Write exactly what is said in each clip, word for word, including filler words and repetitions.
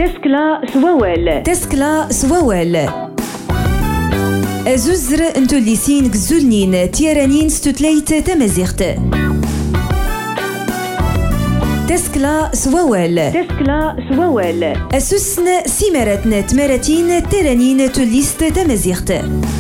تسكلا سواوال تسكلا سواوال أزوزر انتو الليسين كزولنين تيرانين ستوتليت تمازيغت تسكلا سواوال تسكلا سواوال أسوسن سيماراتنا تماراتين تيرانين توليست تمازيغت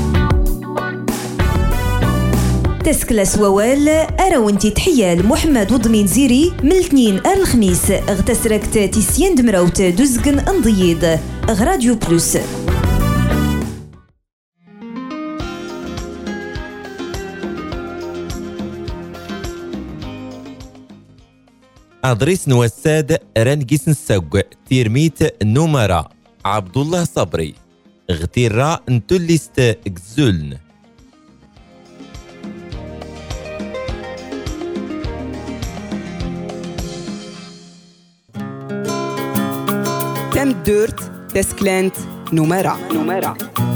تسكلا سواوال أراونتي تحيال محمد وضمين زيري من الاثنين الخميس اغتسركت تيسيان دمراوت دوزقن انضييد غراديو بلوس. أدريس نوساد رانجيس نسوق تيرميت نومرا عبد الله صبري اغتيرا نتوليست اكزولن تم دورت تسكلانت نومرا نومرا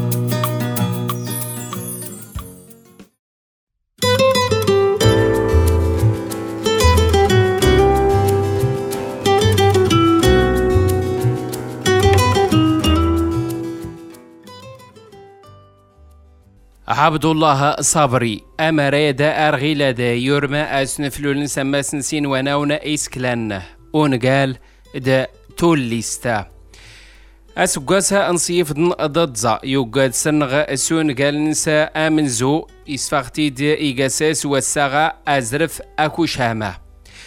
عبد الله صبري أمريد أرغيلاد يرمى أسنفلول سماسن سين وناون إسكلان ونقال دا توليستا أسقاسها أنصيف دن أضدزا يوغاد سنغ سون قال نسا آمنزو إسفاقتي دا إيقاساس والساغا أزرف أكوشاما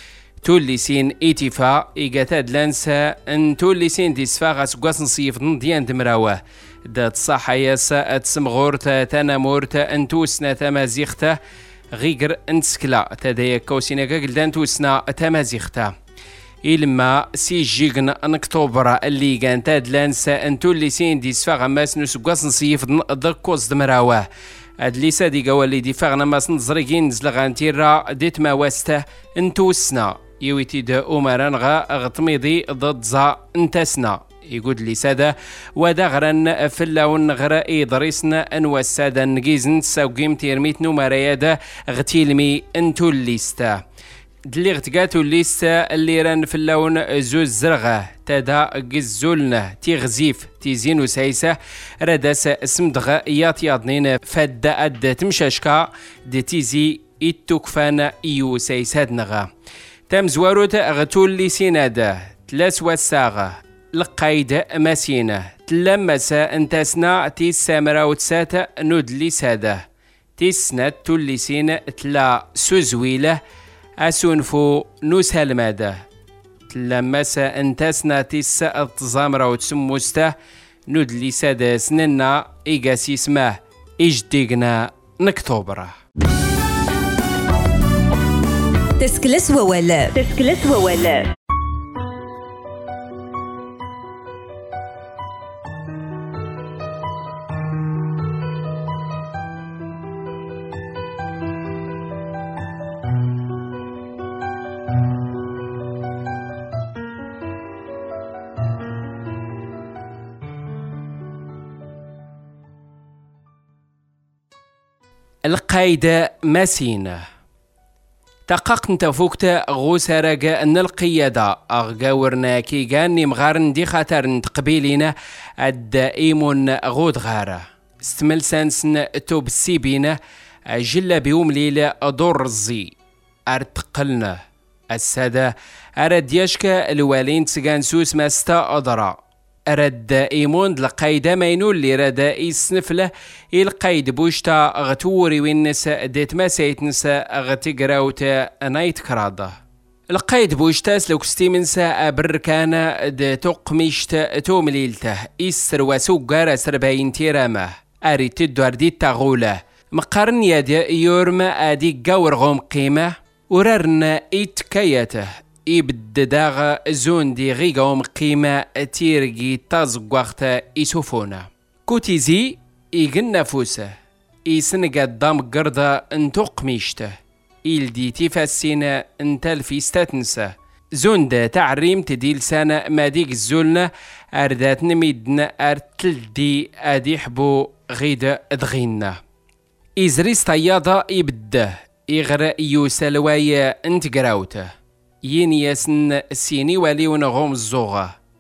توليسين إتفا إيقاتاد لانسا أن توليسين ديسفاغ أسقاس نصيف دن ديان دمراوه دات صحياسا تسمغورتا تنامورتا انتوسنا تمازيختا غيقر انتسكلا تدايا كوسيناكا قلدان توسنا تمازيختا إلما سي جيغن انكتوبرا اللي كانتاد لانسا انتو اللي سين دي سفاغ ماس نسقاس نصيف دكوز دمراواه اد لي سادي قوالي دي فاغنا ماس نزرقين نزلغان تيرا ديت ما واسته انتوسنا يويتي دا اومرانغا غطميضي ضد زا انتسنا يقول لي سادة ودغرن فلاون غرا إدريسنا أنو السادة نجيزن ساوقيم تيرميت نمريادة غتيلمي انتو الليستا دلي غتقاتو الليستا اللي ران فلاون زوز زرغة تدا قزولنا تيغزيف تيزينو سايسة رداس سمدغ ياطياضنين فادا أد تمشاشكا دي تيزي إتوكفان إيو سايسادنغا تام زواروت غتو اللي سينادا تلاس واساغة لقايد مسينة تلمسا انتسنا تيس سامرا وتساتا نودلي سادة تيس سنات توليسين تلا سوزويلة أسونفو نوسها المادة تلمسا انتسنا تيس التزامرا وتسموستا نودلي سادة سننا إيقاسي اسمه إجديقنا نكتوبرا تسكلس وولا تسكلس وولا القايدة مسينة تقاق نتا فوكتا غوسا راقا ان القيادة اغاورنا كي كاني مغارن دي خاطر نتقبيلينا الدائمون غود غارة استمل سانسن توب السيبينة جلا بيوم ليلة دور الزي ارتقلنا السادة ارد يشكا الوالين تسقان سوس مستا ادرا رد إيمون لقايدة مينول اللي ردا يسنفله القايد بوشتا غتوري وينس ديت ما سيتنسا غتقراوتا نايت كرادا القايد بوشتا سلوكستي منسا أبركانا د تقميشتا تومليلته إسر وسوقارا سرباين تيرامه أريد تدوار دي تغولة مقارن يدي يورما أدي قورغم قيمة وررنا إتكايته إبدداغ زون دي غيغوم قيمة تيرجي تازقوغتا إسوفونا كوتيزي إيغن نفوسه إيسنقا الضام قرضا انتوق ميشته إلدي تفاسينا انتالفي ستاتنسا زون دا تعريم تديل سانا ماديك الزولنا أردات نميدنا أرتلدي أديحبو غيدا دغينا إزريس طيادة إبده إغرا يوسالوايا انت قراوته ين ياسن سيني والي ونغوم الزوغة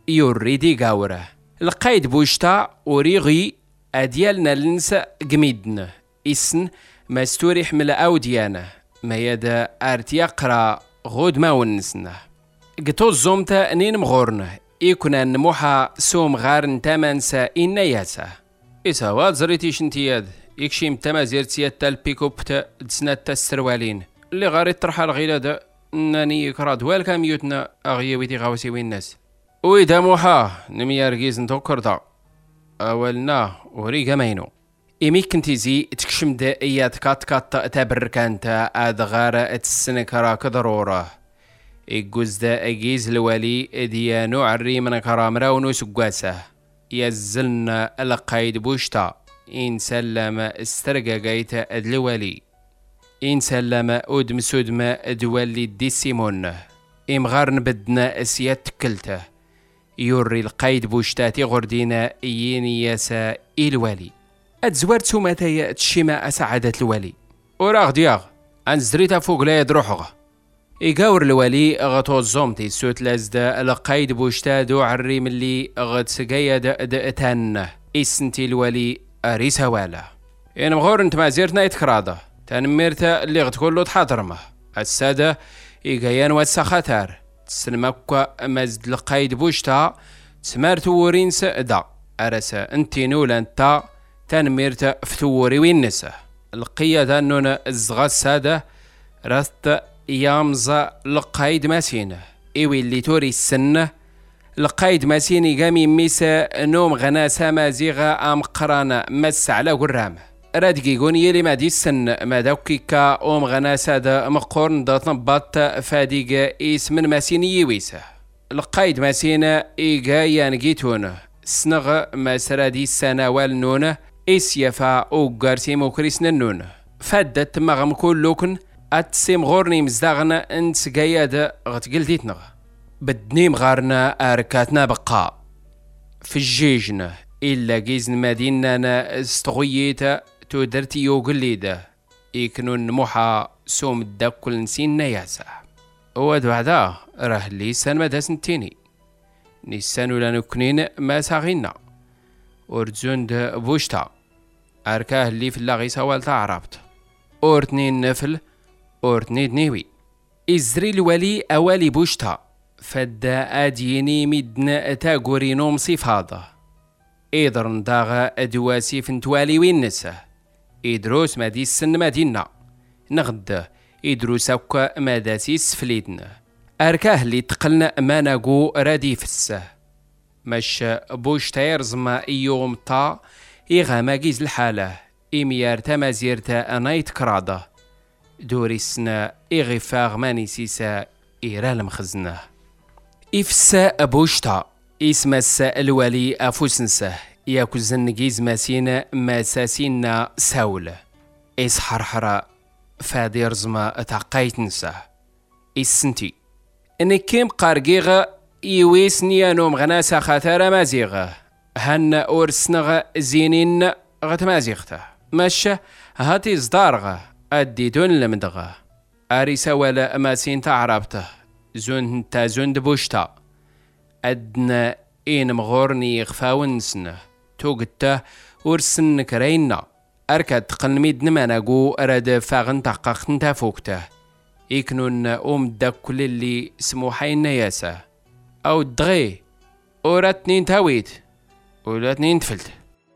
يوريدي قاوره القايد بوشتا وريغي أديالنا لنسا قميدنا إسن ما ستوري حمل أوديانا ما يدا أرتيقرا غود ما ونسنا قطو الزومتا نين مغورنا إيكونا نموحا سوم غارن تامنسا إنا ياسا إسا واد زريتي شنتياد إكشيم تما زيرتياد تالبيكوبتا دسنات السروالين اللي غاري الطرحة الغيلة ناني كراد والكام يوتنا أغيويتي غاوسي وين الناس ويدا موحا نميار جيز نتوكرتا أولنا وريقا ماينو إمي كنتيزي تكشم دا إياد كات كات تابركانتا أدغارة تسنكرا كضرورة إيقوز دا أجيز الوالي ديانو عري من كرامرا ونوس قواسة يزلنا القايد بوشتا إن سلم استرقا قايتا أدلوالي إن سلم أدم سودم دوالي دي سيمون إمغارن بدنا أسيات تكلته يوري القايد بوشتاتي غردينا ييني ياسا الوالي اتزوارت سوماتايا تشيما سعادة الوالي وراغ دياغ انزريتا فوق لا يدروحغ إيقاور الوالي غطو الزومتي سوت لازدا القايد بوشتا دو عري ملي غتسقايا دأتان إسنتي الوالي أريسا والا إن مغور انت ما زيرتنا يتكرادا تنميرتا اللي غتقولو تحاضرمه السادة إيقايان واتساخاتار تسنمكوا مزد القايد بوشتا تسمارتو ورين سأدا أرسا انتي نولا انتا تنميرتا فتوري وين نسا القيادة نونا الزغا السادة راست يامزا القايد ماسينة إيوي اللي توري السنة القايد ماسيني قامي ميسا نوم غناسا مازيغا أم قرانا مس على قرامه راد قيقون يلي ما دي السن ما داوكيكا أوم غناسا دا مقورن دا تنبات فاديقا إيس من ماسيني يويسا القايد ماسينة إيقا يانقيتون سنغ ما سرادي السنة والنون إيس يفا أو قارسي موكريس ننون فادت مغم كلوكن أتسيم غورني مزداغنا انت قايادة غتقلديتنا بدني مغارنا أركاتنا بقا في الجيجنا إلا قيزن مدينة استغييتا تو درتي يوغليدا يكنون نموحا سوم الداكل نسينا ياسا ود بعدا راه ليسان مادا سنتيني نيسان ولا نكنين ما ساغينا ورزون دا بوشتا أركاه اللي في اللاغي سوالتا عربت أورتنين نفل أورتني دنيوي إزري الولي أوالي بوشتا فدا أديني مدنا تاقورينوم صفاده إيدر نداغ أدواسي فنتوالي وين نسا إدروس مادي السن مدينة نغد إدروس أوكا ماداسي سفليدنا أركاه اللي تقلنا ما ناقو راديفسه مش بوش تيرزما يوم طا إيغا ماقيز الحالة إميار تمازيرتا أنايت كرادا دوري السنا إغفاغ ماني سيسا إيرال مخزنه إفسا بوشتا إسمس الوالي أفوسنسه ياكو زنقيز ماسينا ماساسينا ساول إس حرحرة فادي رزما تعقايت نسه إسنتي إنك كيم قارقيغا يويسني نوم غناسا خاثارة مازيغا هن أورسنغ زينين غتمازيغتا ماشا هاتي زدارغا أديتون لمدغا أريسا ولا ماسين تعربته زون تا زون دبوشتا أدنا إين مغورني يغفاون نسنه توقتا ورسن كرينا أركاد تقلميد نماناقو أراد فاغن تحقاق تافوكته يكنون أم دا كل اللي سموحين ياسا أو دغي أورا تنين تاويت أولا تنين تفلت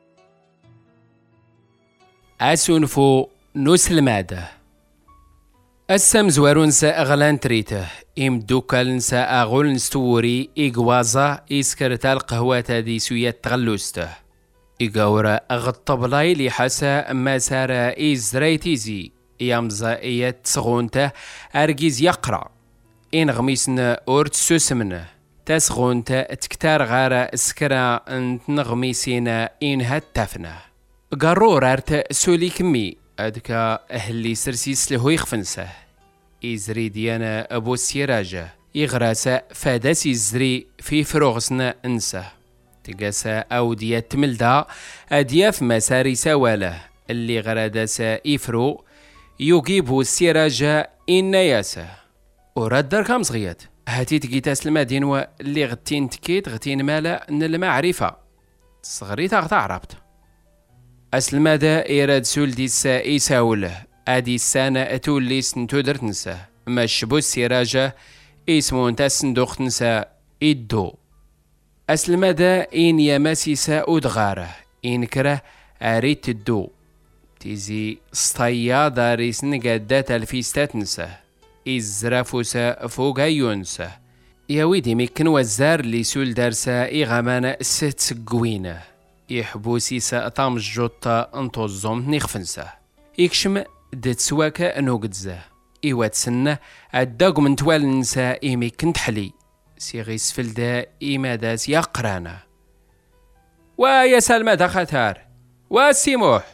أسونفو نوس المادة السم زوارونسا أغلان تريته إم دوكالنسا أغول نستوري إيقوازا إسكرتا القهوة دي سويات تغلوسته إيقاورا أغطبلاي لحسا ما سارا إزريتيزي يامزا إيات سغونته أرجيز يقرأ إن غميسنا أورت سوسمنا تسغونته تكتار غارة اسكرا انت نغميسينا إن هاتفنا قرور أرت سولي كمي أدكا أهلي سرسيس لهو يخفنسه إزري ديانا أبو السيراجة يغراسا فاداسي إزري في فروغسنا انسه تقاسا أو ديات ملدا أدياف مساري سواله اللي غراداسا إفرو يجيبو السيراجة إن ياسا وراد دار كام صغيات هاتي تقيتاس المدين واللي غتين تكيت غتين مالا ان المعرفة صغري تاغتا عربت أسلمادا إيراد سول ديسا إيساوله أدي السنة أتولي سنتو درتنسا مشبو السراجة اسمون تاسندوخ تنسا إدو أسلمادا إن يماسيسا أدغاره إن كره أريد الدو تيزي سطايا داريس نقادات الفيستات نسا إزرافوسا فوقا يونسا يا ويدي ميكن وزار اللي سول دارسا إغامانا ست سقوينه يحبوسيسا طام الجوطة انتوزوم نيخفنسا يكشم دت سواكا انو قدزا إيوات سنة الداق من توال نسا إيمي كنت حلي سيغيس فلدا إيما داس يقرانا ويا سلمى دا خطار واسيموح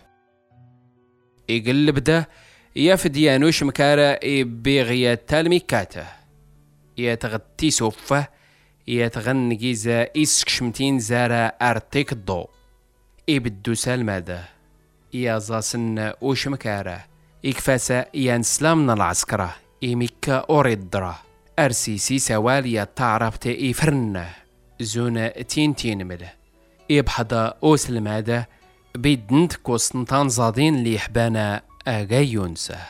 يقلب دا يفديانوش مكارا بيغيا تالميكاته يتغطي سوفه يتغنقيزا إسكشمتين زارا أرتيك الضو إبدو سالمادا يا زاسن وش مكاره إكفاسا ينسلامنا العسكرة إيميكا أوريدرا أرسيسي سواليا تعرفت إيفرنه زونا تين تين مله إبحدا أوسلمادا بيدنت كوستنطان زادين لي حبانا أغا يونسه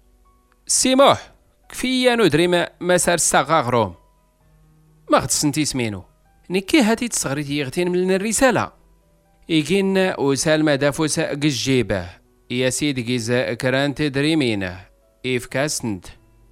سيموح كفيا ندري ما مسار الساقا ما غتسنتي سمينو نكي هاتي تصغريتي يغتين من الرسالة إيكين وسالما دافوسا قجيبه يا سيدي كيزا كرانت دريمينه إفكاسند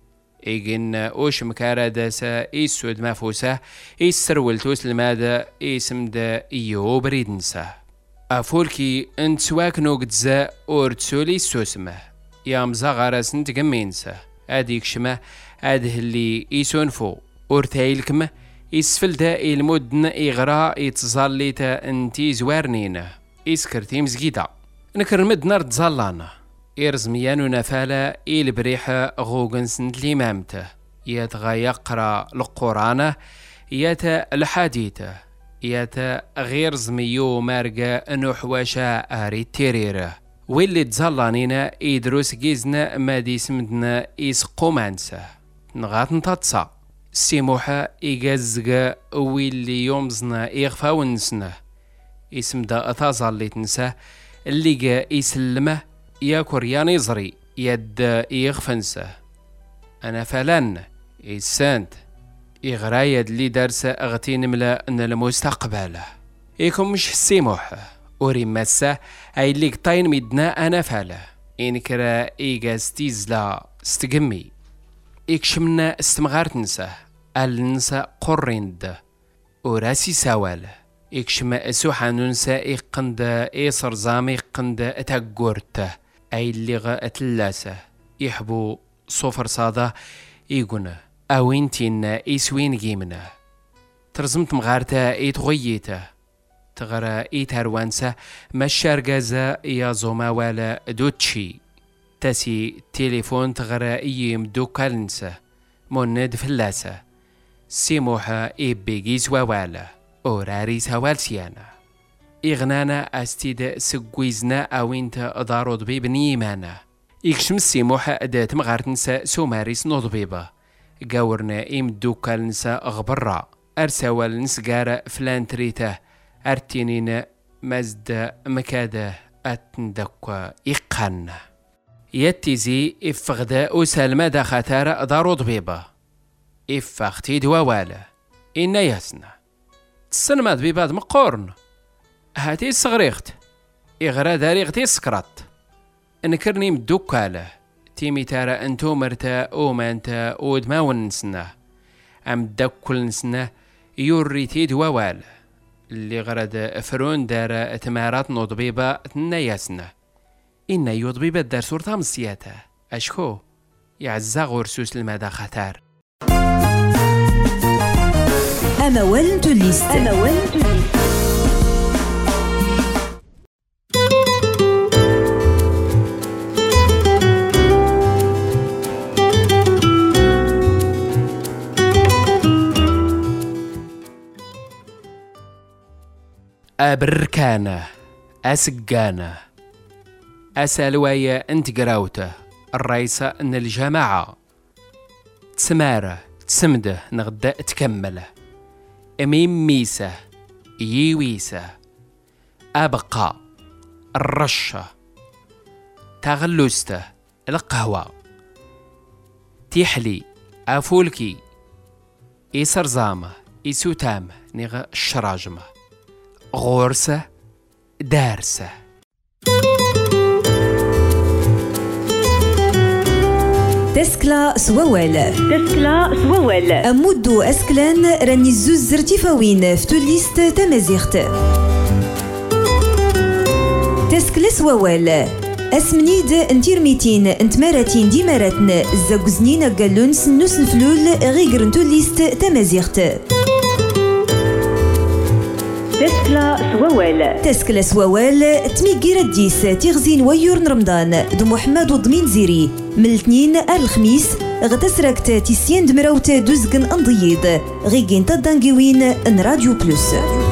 إيكين وش مكارا داسا إيسود مافوسا إيسرولتوس المادا إيسمدا إيو بريدنسا أفولكي انت سواك نوكتزا أورتسولي سوسمه يا مزاغارس نتقمينسا أديك شما أده اللي إيسونفو أورتايلكم إسفل دا المدن إغراء يتزاليتا انتي زوارنينا إسكرتي مزقيدا نكر مدنا رتزالانا إرزميانو نفالا إلبريحة غوغن سنت ليمامته يتغا يقرا القرآن يتا الحديثة يتا غير زميو مارقا نحواشا آري تيريره واللي تزالانينا إدروس جيزنا مادي سمدنا إسقومانسا نغات نتاتصا سيموحا إيجازغا ويلي يومزنا إغفا ونسنا اسم دا أتازال اللي تنساه اللي جا يسلمه يا كوريان يزري يد إغفنسا أنا فلان إيسانت إغرايد اللي دارسة أغتين ملا أن المستقبل إيكم مش سيموحا أوري مسا أي اللي قطاين ميدنا أنا فالا إنكرا إيجاز تيزلا استقمي إكشمنا استمغار تنساه النسا قرند وراسي سوال إكشما سوحا ننسا إقند إيصر زامي إقند تاقورته أي اللي غا أتلاسه يحبو صفر صادا إيقنا أوينتين إيسوين جيمنا ترزمت مغارتا إيتغييته تغرى إيتاروانسا مشار غازا يا زوما والا دوتشي تاسي تليفون تغرى إيم دوكالنسا موند فلاسة سيموحا إبيجيز ووالا أوراري سوالسيانا إغنانا أستيد سقويزنا أوينت دارود بيب نيمانا إكشم سيموحا أدات مغارتنسا سوماريس نوضبيبا قاورنا إم دوكالنسا غبرا أرسوال نسقارا فلان تريته أرتينينا مزد مكاده أتندقوا إقان يتيزي إفغدا أسالما دا خطارة دارو ضبيبا إفاختي دواوالا إنا ياسنا تسنما ضبيباد مقورن هاتي الصغريخت إغرا داريغتي سكرات انكرني مدوكاله تيمي تارا انتو مرتا او مانتا اود ما ونسنا ام داكل نسنا يوريتي دواوال اللي غرد فرون دارا تمارات نوضبيبا تناياسنا إنا يوضبيبا دار صورتا مسياتا أشكو يعزا غورسوس المدى خطار أما ولنتو الليست أما ولنتو الليست أبركانة أسقانة أسالوايا انت قراوته الرئيسة ان الجماعة تسمارة تسمده نغدا تكمله اميم ميسه يويسه ابقى الرشه تغلسته القهوه تيحلي افولكي يسرزامه يسوتامه نيغ الشراجمه غورسه دارسه. تسكلا سووال تسكلا سووال أمودو أسكلان راني الزوز زرتيفاوين في توليست تمازيغت. تسكلا سووال أسمنيد انتيرميتين انتماراتين ديماراتن زاكوزنين قالون سنوس نفلول غيقرن توليست تمازيغت. تسكلا سووال تسكلا سووال تميكي رديس تيغزين ويور رمضان دو محمد وضمين زيري من الاثنين الخميس غتسركت تيسيان دمراوت دوزقن انضيض غيقين تدانقوين ان راديو بلوس.